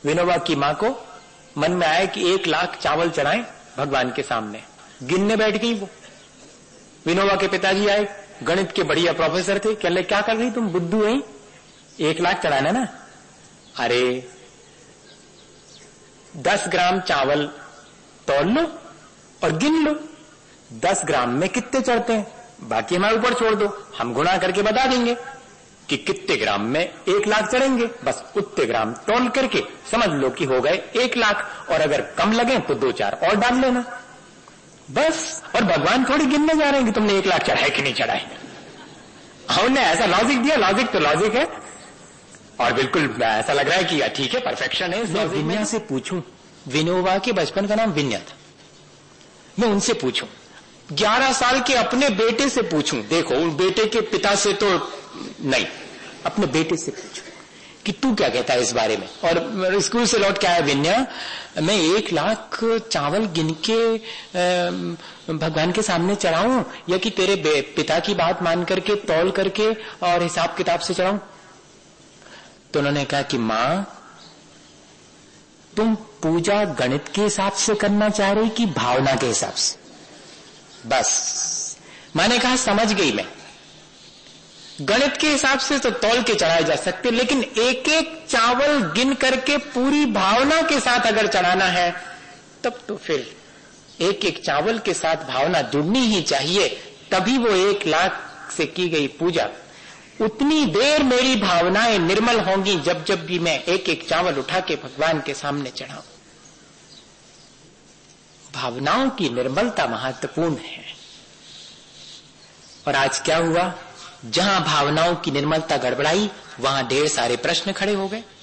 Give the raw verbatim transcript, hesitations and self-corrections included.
विनोबा की मां को मन में आया कि एक लाख चावल चढ़ाएं भगवान के सामने। गिनने बैठ गई वो। विनोबा के पिताजी आए, गणित के बढ़िया प्रोफेसर थे, कह ले क्या कर रही तुम, बुद्धू है, एक लाख चढ़ाना ना। अरे दस ग्राम चावल तौल लो और गिन लो, दस ग्राम में कितने चढ़ते हैं, बाकी हमारे ऊपर छोड़ दो, हम गुणा करके बता देंगे कि कितने ग्राम में एक लाख चढ़ेंगे। बस उतने ग्राम तौल करके समझ लो कि हो गए एक लाख, और अगर कम लगे तो दो चार और डाल लेना बस। और भगवान थोड़ी गिनने जा रहे हैं कि तुमने एक लाख चढ़ाए कि नहीं चढ़ाए। हमने ऐसा लॉजिक दिया, लॉजिक तो लॉजिक है, और बिल्कुल ऐसा लग रहा है कि ठीक है, परफेक्शन है। मैं विनया से पूछूं, विनोबा के बचपन का नाम विनया था, मैं उनसे पूछूं, ग्यारह साल के अपने बेटे से पूछूं, देखो उन बेटे के पिता से तो नहीं, अपने बेटे से पूछूं कि तू क्या कहता है इस बारे में। और स्कूल से लौट के आया विनया, मैं एक लाख चावल गिन के भगवान के सामने चढ़ाऊं या कि तेरे पिता की बात मान करके तौल करके और हिसाब किताब से चढ़ाऊं। तो उन्होंने कहा कि मां, तुम पूजा गणित के हिसाब से करना चाह रही कि भावना के हिसाब से। बस मैंने कहा समझ गई मैं, गणित के हिसाब से तो तौल के चढ़ाए जा सकते, लेकिन एक एक चावल गिन करके पूरी भावना के साथ अगर चढ़ाना है तब तो फिर एक एक चावल के साथ भावना जुड़नी ही चाहिए, तभी वो एक लाख से की गई पूजा उतनी देर मेरी भावनाएं निर्मल होंगी जब जब भी मैं एक एक चावल उठा के भगवान के सामने चढ़ाऊं। भावनाओं की निर्मलता महत्वपूर्ण है। और आज क्या हुआ, जहां भावनाओं की निर्मलता गड़बड़ाई वहां ढेर सारे प्रश्न खड़े हो गए।